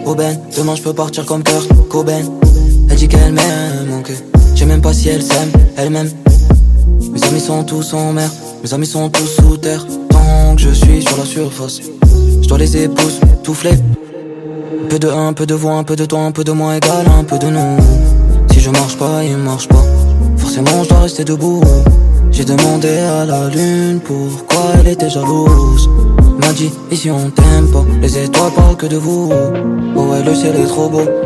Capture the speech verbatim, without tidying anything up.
aubaine. Demain je peux partir comme Kurt Cobain. Elle dit qu'elle m'aime, ok. Je sais même pas si elle s'aime, elle-même. Mes amis sont tous en mer, mes amis sont tous sous terre. Tant que je suis sur la surface, je dois les épouses, touffler. Un peu de un, un peu de voix, un peu de toi, un peu de moi égale un peu de nous. Si je marche pas, il marche pas. Forcément je dois rester debout. J'ai demandé à la lune pourquoi elle était jalouse. M'a dit ici on t'aime pas, les étoiles parlent que de vous. Oh ouais le ciel est trop beau.